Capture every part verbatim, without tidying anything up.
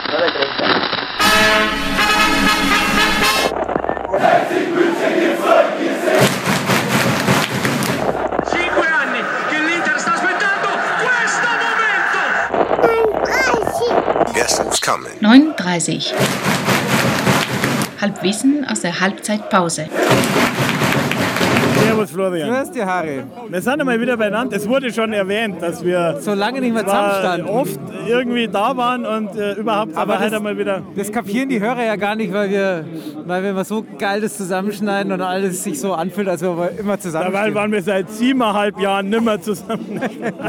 Cinque anni che l'Inter sta aspettando questo momento! Guess who's coming? neununddreißig. Halbwissen aus der Halbzeitpause. Servus Florian. Grüß dich, Harry. Wir sind einmal wieder beieinander. Es wurde schon erwähnt, dass wir so lange nicht mehr zwar zusammenstanden. oft irgendwie da waren und äh, überhaupt aber, aber halt einmal wieder. Das kapieren die Hörer ja gar nicht, weil wir, weil wir immer so geil das zusammenschneiden und alles sich so anfühlt, als wenn wir immer zusammen. Dabei waren wir seit siebeneinhalb Jahren nicht mehr zusammen.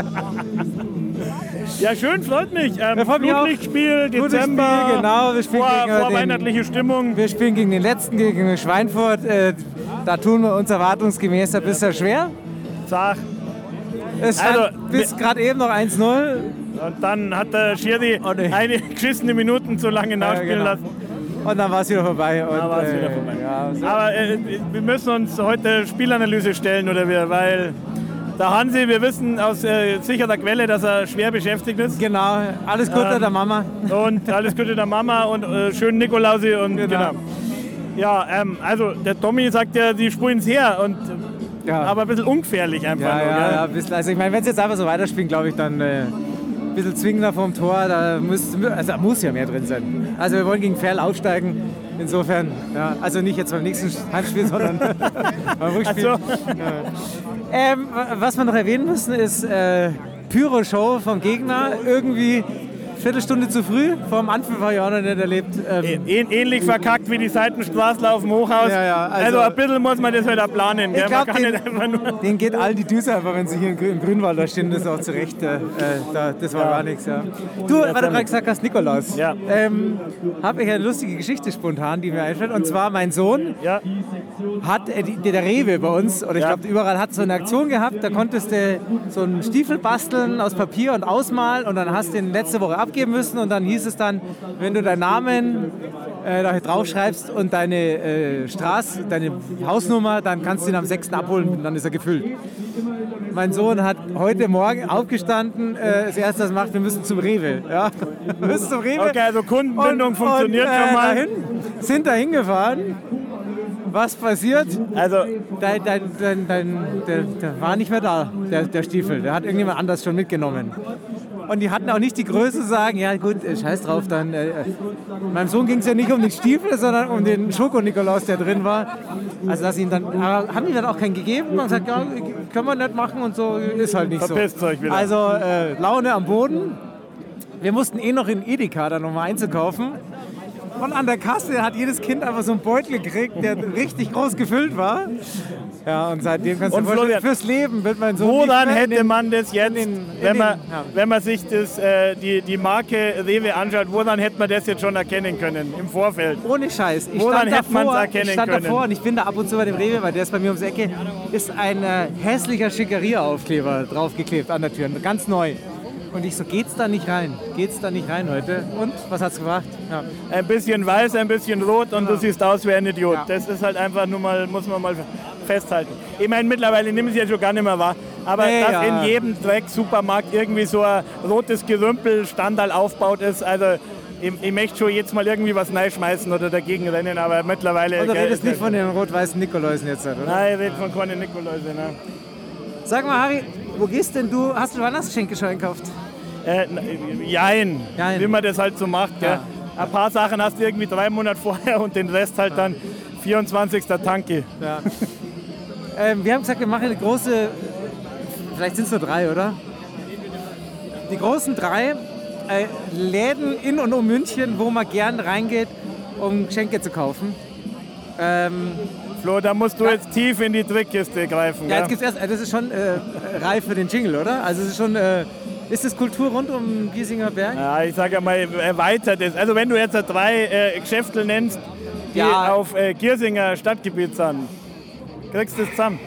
Ja, schön, freut mich. Ähm, Flutlichtspiel, Dezember, Spiel, genau. Wir spielen vor, gegen vorweihnachtliche den, Stimmung. Wir spielen gegen den letzten, gegen Schweinfurt. Äh, da tun wir uns erwartungsgemäß ein bisschen schwer. Sag. Es stand also, bis gerade eben noch eins null. Und dann hat der Schiri oh, nee. eine geschissene Minuten zu lange nachspielen ja, genau. lassen. Und dann war es wieder vorbei. Und, dann war es äh, wieder vorbei. Ja, so. Aber äh, wir müssen uns heute Spielanalyse stellen, oder wir, weil der Hansi, wir wissen aus äh, sicherer Quelle, dass er schwer beschäftigt ist. Genau, alles Gute ähm, der Mama. Und alles Gute der Mama und äh, schönen Nikolausi. Und, genau. genau. Ja, ähm, also der Tommy sagt ja, die spulen es her. Und, ja. Aber ein bisschen ungefährlich einfach. Ja, nur, ja, ja, ja, ein bisschen. Also ich meine, wenn sie jetzt einfach so weiterspielen, glaube ich, dann äh, ein bisschen zwingender vom Tor. Da muss, also, da muss ja mehr drin sein. Also wir wollen gegen Ferl aufsteigen. Insofern, ja, also nicht jetzt beim nächsten Heimspiel, sondern beim Rückspiel. So. Ja. Ähm, was wir noch erwähnen müssen, ist äh, Pyro-Show vom Gegner. Irgendwie Viertelstunde zu früh. Vor dem Anpfiff habe ich auch noch nicht erlebt. Ähm, Ä ähnlich verkackt wie die Seitenstraßler auf dem Hochhaus. Ja, ja, also, also ein bisschen muss man das halt auch planen. Ich glaub, man den, nur den geht all die Düse einfach, wenn sie hier im Grünwald da stehen. Das ist auch zurecht. Äh, da, das war ja. gar nichts. Ja. Du, weil du gerade gesagt hast, Nikolaus. Ja. Ähm, habe ich eine lustige Geschichte spontan, die mir einfällt. Und zwar mein Sohn ja. hat, äh, die, der Rewe bei uns, oder ich ja. glaube überall, hat so eine Aktion gehabt. Da konntest du so einen Stiefel basteln aus Papier und ausmalen. Und dann hast du den letzte Woche abgeben müssen. Und dann hieß es dann, wenn du deinen Namen äh, da draufschreibst und deine äh, Straße, deine Hausnummer, dann kannst du ihn am sechsten abholen und dann ist er gefüllt. Mein Sohn hat heute Morgen aufgestanden, äh, das erste, was er macht, wir müssen zum Rewe. Ja? Wir müssen zum Rewe. Okay, also Kundenbindung und, funktioniert und, äh, schon mal. Dahin, sind da hingefahren. Was passiert? Also, dein, dein, dein, dein, der, der war nicht mehr da, der, der Stiefel. Der hat irgendjemand anders schon mitgenommen. Und die hatten auch nicht die Größe zu sagen, ja gut, scheiß drauf, dann. Äh, meinem Sohn ging es ja nicht um den Stiefel, sondern um den Schoko-Nikolaus, der drin war. Also dass ihn dann, aber haben die dann auch keinen gegeben und gesagt, ja, können wir nicht machen und so, ist halt nicht Verpisst so. Euch wieder. Also äh, Laune am Boden. Wir mussten eh noch in Edeka dann nochmal einzukaufen. Und an der Kasse hat jedes Kind einfach so einen Beutel gekriegt, der richtig groß gefüllt war. Ja, und seitdem kannst du dir vorstellen, fürs Leben wird mein Sohn. Woran hätte man das jetzt, den, wenn, man, den, ja. wenn man sich das, äh, die, die Marke Rewe anschaut, woran hätte man das jetzt schon erkennen können im Vorfeld? Ohne Scheiß. Ich woran stand hätte man es erkennen ich stand können? davor und ich bin da ab und zu bei dem Rewe, weil der ist bei mir ums Ecke, ist ein äh, hässlicher Schickeria-Aufkleber draufgeklebt an der Tür, ganz neu. Und ich so, geht's da nicht rein? Geht's da nicht rein heute? Und, was hat's gebracht? Ja. Ein bisschen weiß, ein bisschen rot und ja. du siehst aus wie ein Idiot. Ja. Das ist halt einfach nur mal, muss man mal festhalten. Ich meine, mittlerweile nehmen sie ja schon gar nicht mehr wahr. Aber nee, dass ja. in jedem Dreck-Supermarkt irgendwie so ein rotes Gerümpel Standal aufgebaut ist, also ich, ich möchte schon jetzt mal irgendwie was reinschmeißen oder dagegen rennen, aber mittlerweile... Und du redest nicht von den rot-weißen Nikoläusen jetzt, oder? Nein, ich rede von keinen Nikoläusen, ne. Sag mal, Harry, wo gehst denn du? Hast du Weihnachtsgeschenke schon gekauft? Äh, jein, jein, wie man das halt so macht. Ja. Ein paar Sachen hast du irgendwie drei Monate vorher und den Rest halt dann vierundzwanzigster Tanki. Ja. ähm, wir haben gesagt, wir machen eine große, vielleicht sind es nur drei, oder? Die großen drei äh, Läden in und um München, wo man gern reingeht, um Geschenke zu kaufen. Ähm, Flo, da musst du ja. jetzt tief in die Trickkiste greifen. Ja, jetzt gibt's erst, das ist schon äh, reif für den Jingle, oder? Also es ist schon, äh, ist das Kultur rund um Giesinger Berg? Ja, ich sage ja mal, erweitert ist. Also wenn du jetzt drei äh, Geschäfte nennst, die ja. auf äh, Giesinger Stadtgebiet sind, kriegst du das zusammen.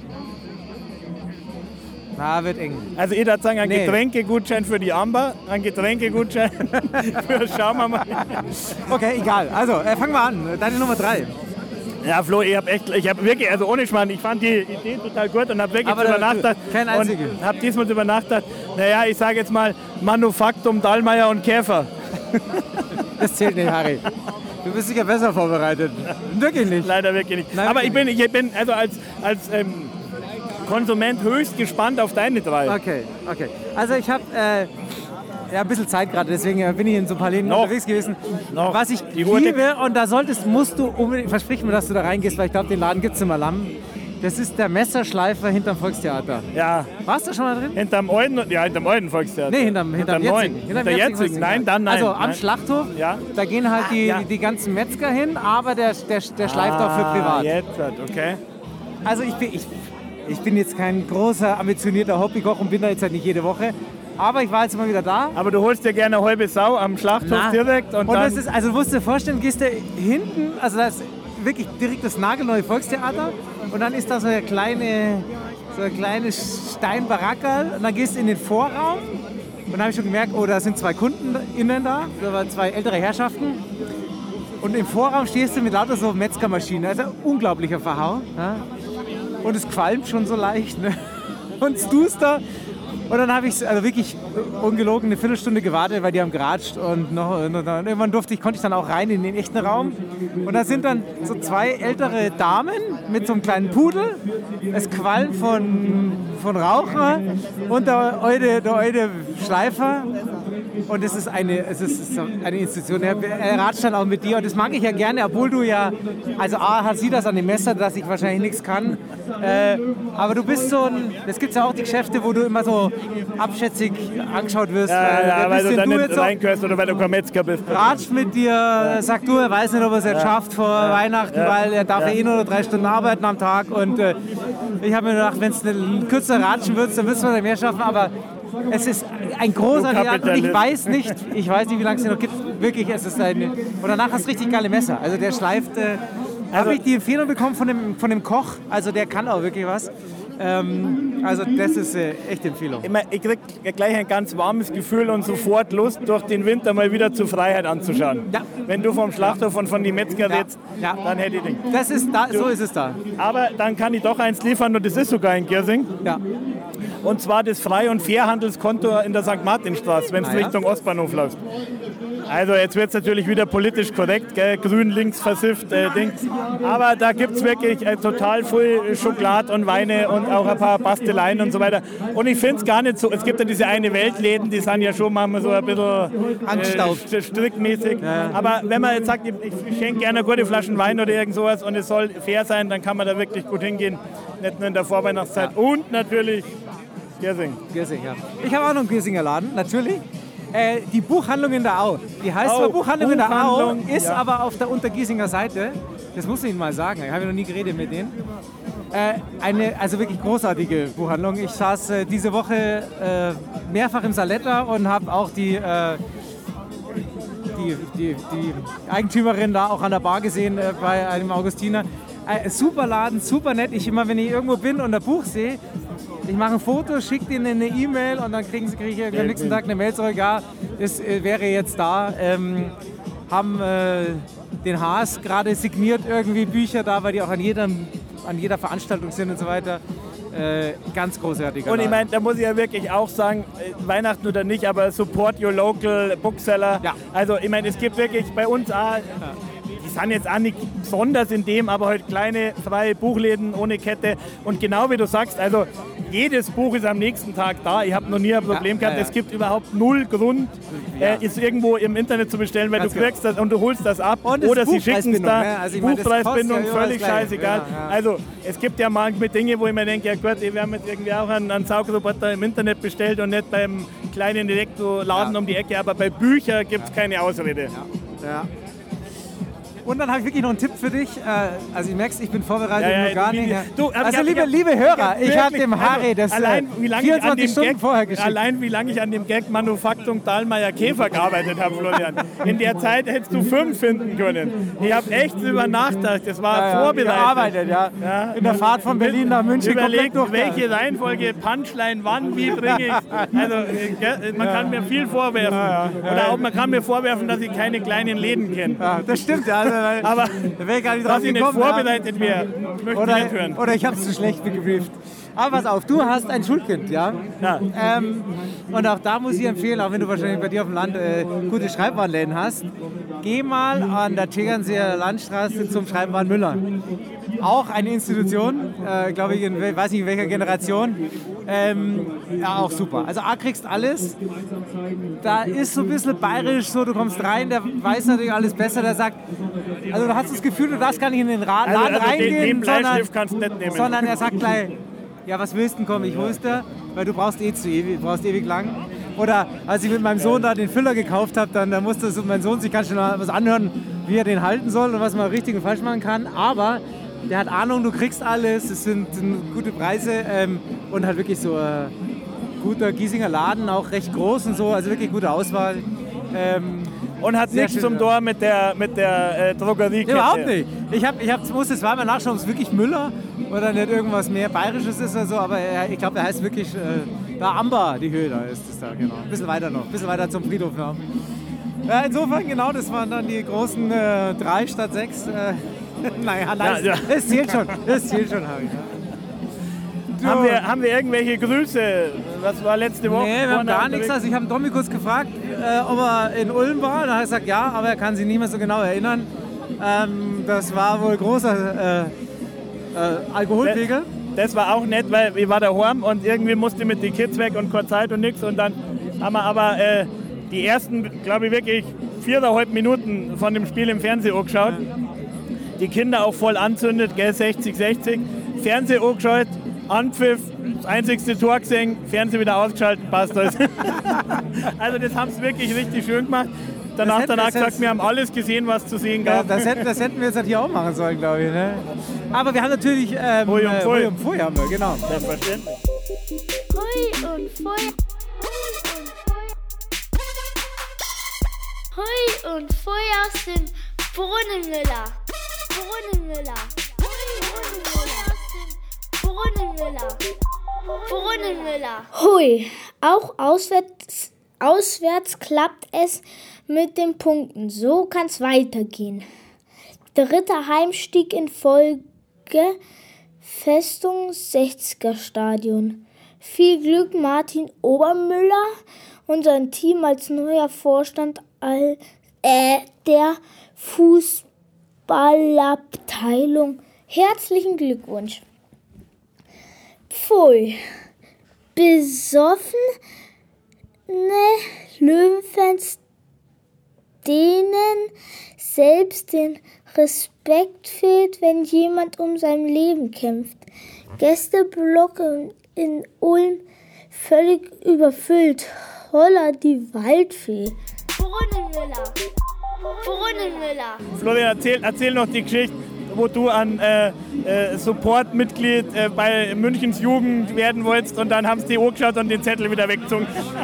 Na, wird eng. Also ich würde sagen, ein nee. Getränkegutschein für die Amber, ein Getränkegutschein für, schauen wir mal. Okay, egal. Also, äh, fangen wir an. Deine Nummer drei. Ja, Flo, ich habe echt, ich habe wirklich, also ohne Schmarrn, ich fand die Idee total gut und habe wirklich Aber drüber nachgedacht. Kein einziger. Und habe diesmal drüber nachgedacht, naja, ich sage jetzt mal Manufaktum, Dallmayr und Käfer. Das zählt nicht, Harry. Du bist sicher besser vorbereitet. Wirklich nicht. Leider wirklich nicht. Nein, Aber wirklich ich bin, ich bin also als, als ähm, Konsument höchst gespannt auf deine drei. Okay, okay. Also ich habe äh, ja, ein bisschen Zeit gerade, deswegen bin ich in so ein paar Läden Noch. unterwegs gewesen. Noch. Was ich Die Uhr liebe, und da solltest, musst du unbedingt, versprich mir, dass du da reingehst, weil ich glaube, den Laden gibt es in Malam. Das ist der Messerschleifer hinterm Volkstheater. Ja. Warst du schon mal drin? Hinterm alten, ja, hinterm alten Volkstheater. Nee, hinterm, hinterm, hinterm jetzigen. neuen. Hinterm Hinter jetzigen jetzigen. Nein, dann nein. Also am nein. Schlachthof, Ja. da gehen halt die, ja. die ganzen Metzger hin, aber der, der, der schleift auch für Ah, privat. jetzt, okay. Also ich bin, ich, ich bin jetzt kein großer, ambitionierter Hobbykoch und bin da jetzt halt nicht jede Woche. Aber ich war jetzt mal wieder da. Aber du holst dir gerne eine halbe Sau am Schlachthof Na. direkt. Und, Und dann das ist, also du musst dir vorstellen, gehst du hinten, also das ist wirklich direkt das nagelneue Volkstheater und dann ist da so eine kleine, so eine kleine Steinbarackerl und dann gehst du in den Vorraum und dann habe ich schon gemerkt, oh, da sind zwei Kunden innen da, da waren zwei ältere Herrschaften und im Vorraum stehst du mit lauter so Metzgermaschinen, also unglaublicher Verhau, ja? Und es qualmt schon so leicht, ne? Und es tust da. Und dann habe ich also wirklich ungelogen eine Viertelstunde gewartet, weil die haben geratscht und, noch, und dann, irgendwann durfte ich, konnte ich dann auch rein in den echten Raum. Und da sind dann so zwei ältere Damen mit so einem kleinen Pudel. Es qualmt von, von Raucher und der alte, der alte Schleifer. Und es ist eine, es ist eine Institution. Er, er ratscht dann auch mit dir und das mag ich ja gerne, obwohl du ja, also A, hat sie das an dem Messer, dass ich wahrscheinlich nichts kann. Äh, aber du bist so ein, es gibt ja auch die Geschäfte, wo du immer so abschätzig angeschaut wirst. Ja, weil, ja, weil du dann du nicht jetzt so reingehörst oder weil du kein Metzger bist. ratscht mit dir, ja. sagt du, er weiß nicht, ob er es jetzt schafft vor ja. Weihnachten, ja. weil er darf ja. eh nur drei Stunden arbeiten am Tag. Und äh, ich habe mir gedacht, wenn es kürzer ratschen würdest, dann müssten wir mehr schaffen. Aber es ist ein großer Laden. Ich weiß nicht, ich weiß nicht, wie lange es noch gibt. Wirklich, es ist ein. Und danach hast du richtig geile Messer. Also der schleift. Äh, also, habe ich die Empfehlung bekommen von dem, von dem Koch. Also der kann auch wirklich was. Ähm, also das ist äh, echt Empfehlung. Ich, mein, ich kriege gleich ein ganz warmes Gefühl und sofort Lust, durch den Winter mal wieder zur Freiheit anzuschauen. Ja. Wenn du vom Schlachthof und von den Metzger redest, ja. ja. dann hätte ich den. Das ist da, so ist es da. Aber dann kann ich doch eins liefern und das ist sogar in Giersing. Ja. Und zwar das Frei- und Fairhandelskonto in der Sankt Martinstraße, wenn es ja. Richtung Ostbahnhof läuft. Also jetzt wird es natürlich wieder politisch korrekt, gell? Grün, links, versifft, äh, Dings. Aber da gibt es wirklich äh, total viel Schokolade und Weine und auch ein paar Basteleien und so weiter. Und ich finde es gar nicht so, es gibt ja diese eine Weltläden, die sind ja schon manchmal so ein bisschen angestaubt, äh, strickmäßig. Ja. Aber wenn man jetzt sagt, ich, ich schenke gerne gute Flaschen Wein oder irgend sowas und es soll fair sein, dann kann man da wirklich gut hingehen. Nicht nur in der Vorweihnachtszeit. Ja. Und natürlich Giersing. Giersing, ja. Ich habe auch noch einen Giersinger Laden, natürlich. Äh, die Buchhandlung in der Au. Die heißt zwar oh, Buchhandlung, Buchhandlung in der Au, ist ja. aber auf der Untergiesinger Seite. Das muss ich Ihnen mal sagen. Ich habe noch nie geredet mit denen. Äh, eine also wirklich großartige Buchhandlung. Ich saß äh, diese Woche äh, mehrfach im Saletta und habe auch die, äh, die, die, die Eigentümerin da auch an der Bar gesehen äh, bei einem Augustiner. Äh, super Laden, super nett. Ich immer, wenn ich irgendwo bin und ein Buch sehe, ich mache ein Foto, schicke ihnen eine E-Mail und dann kriegen sie, kriege ich am nächsten Tag eine Mail zurück, ja, das äh, wäre jetzt da. Ähm, haben äh, den Haas gerade signiert irgendwie Bücher da, weil die auch an, jedem, an jeder Veranstaltung sind und so weiter. Äh, ganz großartiger Und ich meine, da muss ich ja wirklich auch sagen, Weihnachten oder nicht, aber support your local bookseller. Ja. Also ich meine, es gibt wirklich bei uns auch, die sind jetzt auch nicht besonders in dem, aber halt kleine, freie Buchläden ohne Kette. Und genau wie du sagst, also jedes Buch ist am nächsten Tag da. Ich habe noch nie ein Problem ja, gehabt. Ja, ja. Es gibt überhaupt null Grund, ja. äh, es irgendwo im Internet zu bestellen, weil Ganz du kriegst genau. das und du holst das ab. Und oder sie schicken es da. Ne? Also Buchpreisbindung, ja völlig scheißegal. Ja, ja. Also es gibt ja manchmal Dinge, wo ich mir denke, ja Gott, wir haben jetzt irgendwie auch einen, einen Saugroboter im Internet bestellt und nicht beim kleinen Elektroladen ja. um die Ecke. Aber bei Büchern gibt es ja. keine Ausrede. Ja. Ja. Und dann habe ich wirklich noch einen Tipp für dich. Also, du merkst, ich bin vorbereitet, ja, ja, nur gar nicht. Du, also, liebe, hab, liebe Hörer, ich habe dem Harry das allein, wie lange vierundzwanzig ich an dem Stunden Gag, vorher geschickt. Allein, wie lange ich an dem Gag Manufaktum Dahlmeier Käfer gearbeitet habe, Florian. In der Zeit hättest du fünf finden können. Ich habe echt drüber nachgedacht. Das war ja, ja, vorbereitet. Gearbeitet, ja. ja. In der Fahrt von Berlin nach München. Überlegt, welche Reihenfolge, Punchline, wann, wie bringe ich. Also, man ja. kann mir viel vorwerfen. Ja, ja. Oder auch man kann mir vorwerfen, dass ich keine kleinen Läden kenne. Ja, das stimmt, ja. Also, aber gar nicht dass ich nicht gekommen, vorbereitet wäre, möchte oder, ich nicht hören. Oder ich habe es zu schlecht gebrieft. Aber pass auf, du hast ein Schulkind, ja? Ja. Ähm, und auch da muss ich empfehlen, auch wenn du wahrscheinlich bei dir auf dem Land äh, gute Schreibwarenläden hast, geh mal an der Tegernseer Landstraße zum Schreibwaren Müller. Auch eine Institution, äh, glaube ich, in weiß nicht in welcher Generation. Ähm, ja, auch super. Also A, kriegst alles. Da ist so ein bisschen bayerisch, so du kommst rein, der weiß natürlich alles besser, der sagt, also du hast das Gefühl, du darfst gar nicht in den Laden Also, also reingehen, den, den sondern, Bleistift kannst du nicht nehmen. sondern er sagt gleich, ja, was willst du denn, komm, ich hol's dir, weil du brauchst eh zu ewig, brauchst ewig lang. Oder als ich mit meinem Sohn da den Füller gekauft habe, dann da musste so mein Sohn sich ganz schnell was anhören, wie er den halten soll und was man richtig und falsch machen kann. Aber der hat Ahnung, du kriegst alles, es sind, sind gute Preise ähm, und halt wirklich so ein guter Giesinger Laden, auch recht groß und so, also wirklich gute Auswahl. Ähm, Und hat Sehr nichts schön, zum ja. Tor mit der, mit der äh, Drogeriekette. Überhaupt nicht. Ich, hab, ich hab, musste zweimal nachschauen, ob es wirklich Müller oder nicht irgendwas mehr Bayerisches ist oder so, aber äh, ich glaube, der heißt wirklich äh, da Amber, die Höhe da ist es da, genau. Ein bisschen weiter noch, ein bisschen weiter zum Friedhof noch. Ja, insofern, genau, das waren dann die großen äh, drei statt sechs. Äh, naja, nein, Ja, ja. Das, das zählt schon, das zählt schon, Harry. Ja. Haben wir, haben wir irgendwelche Grüße? Was war letzte Woche? Nee, wir haben Vorne gar unterwegs? nichts. Also ich habe Domi kurz gefragt, äh, ob er in Ulm war. Da hat er gesagt, ja, aber er kann sich nicht mehr so genau erinnern. Ähm, das war wohl großer äh, äh, Alkoholpegel. Das war auch nett, weil ich war daheim und irgendwie musste mit den Kids weg und keine Zeit und nichts. Und dann haben wir aber äh, die ersten, glaube ich, wirklich viereinhalb Minuten von dem Spiel im Fernsehen angeschaut. Die Kinder auch voll anzündet, gell, sechzig sechzig. Fernsehen angeschaut, Anpfiff, das einzigste Tor gesehen, Fernsehen wieder ausgeschaltet, passt das. Also das haben sie wirklich richtig schön gemacht. Danach hätte- danach das gesagt, hätte- wir haben alles gesehen, was zu sehen Ja, gab. das, hätten, das hätten wir jetzt halt hier auch machen sollen, glaube ich. Ne? Aber wir haben natürlich ähm, Hui und äh, Pfui. Hui und Pfui haben wir, genau. Selbstverständlich. Hui und Feuer. Hui und Feuer sind Brunnenmüller. Brunnenmüller. Brunnenmüller sind Brunnenmüller. Brunnenmüller. Hui. Auch auswärts, auswärts klappt es mit den Punkten. So kann's weitergehen. Dritter Heimstieg in Folge. Festung sechziger Stadion. Viel Glück, Martin Obermüller, unser Team als neuer Vorstand all, äh, der Fußballabteilung. Herzlichen Glückwunsch. Pfui. Besoffene Löwenfans, denen selbst den Respekt fehlt, wenn jemand um sein Leben kämpft. Gästeblock in, in Ulm völlig überfüllt. Holla die Waldfee. Brunnenmüller. Brunnenmüller. Florian, erzähl, erzähl noch die Geschichte, wo du an äh, äh, Support-Mitglied äh, bei Münchens Jugend werden wolltest und dann haben sie die angeschaut und den Zettel wieder weggezogen.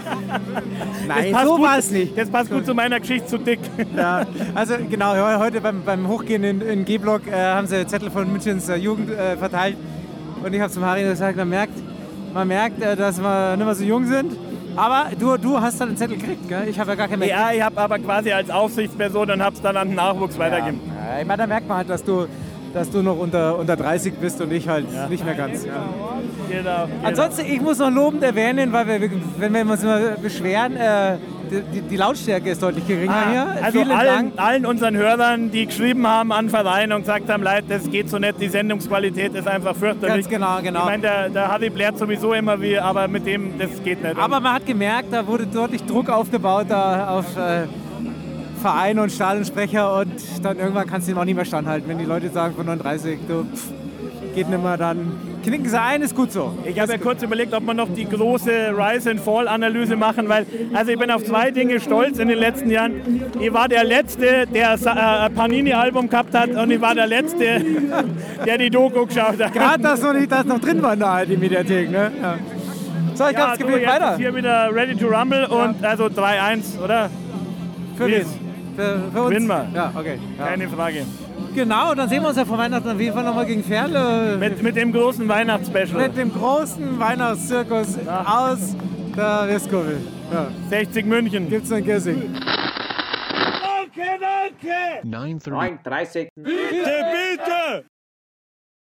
Nein, passt so gut- war es nicht. Das passt gut zu meiner Geschichte, zu dick. Ja, also genau, he- heute beim, beim Hochgehen in, in G-Block äh, haben sie Zettel von Münchens äh, Jugend äh, verteilt. Und ich habe zum Harry gesagt, man merkt, man merkt äh, dass wir nicht mehr so jung sind. Aber du, du hast dann einen Zettel gekriegt, gell? Ich habe ja gar keinen mehr. Ja, ich habe aber quasi als Aufsichtsperson und habe es dann an den Nachwuchs weitergegeben. Ja, ich meine, da merkt man halt, dass du, dass du noch unter, unter dreißig bist und ich halt nicht mehr ganz. Ja. Genau, genau. Ansonsten, ich muss noch lobend erwähnen, weil wir, wenn wir uns immer beschweren, äh, die, die Lautstärke ist deutlich geringer Ah, hier. also Vielen allen, Dank. allen unseren Hörern, die geschrieben haben an Verein und gesagt haben, Leute, das geht so nicht, die Sendungsqualität ist einfach fürchterlich. Ganz genau, genau. Ich meine, der, der Harry blärt sowieso immer wie, aber mit dem, das geht nicht. Aber man hat gemerkt, da wurde deutlich Druck aufgebaut da auf äh, Verein und Stadionsprecher und dann irgendwann kannst du ihm auch nicht mehr standhalten. Wenn die Leute sagen von neununddreißig, du, pff, geht nicht mehr, dann knicken sie ein, ist gut so. Ich habe ja kurz überlegt, ob wir noch die große Rise-and-Fall-Analyse machen, weil also ich bin auf zwei Dinge stolz in den letzten Jahren. Ich war der Letzte, der ein Panini-Album gehabt hat und ich war der Letzte, der die Doku geschaut hat. Gerade das noch nicht, das noch drin war in der alten Mediathek. Ne? Ja. So, ich glaube, Ja, es du, geht jetzt weiter. ist hier wieder Ready to Rumble und also drei eins, oder? Für wen? Für, für uns? Gewinnen wir. Ja, okay. Ja. Keine Frage. Genau, dann sehen wir uns ja vor Weihnachten auf jeden Fall nochmal gegen Ferl. Mit, mit dem großen Weihnachtsspecial. Mit dem großen Weihnachtszirkus aus der Westkurve. Ja. sechzig München. Gibt's noch in Giersing. Danke, danke! neun dreißig. Bitte, bitte!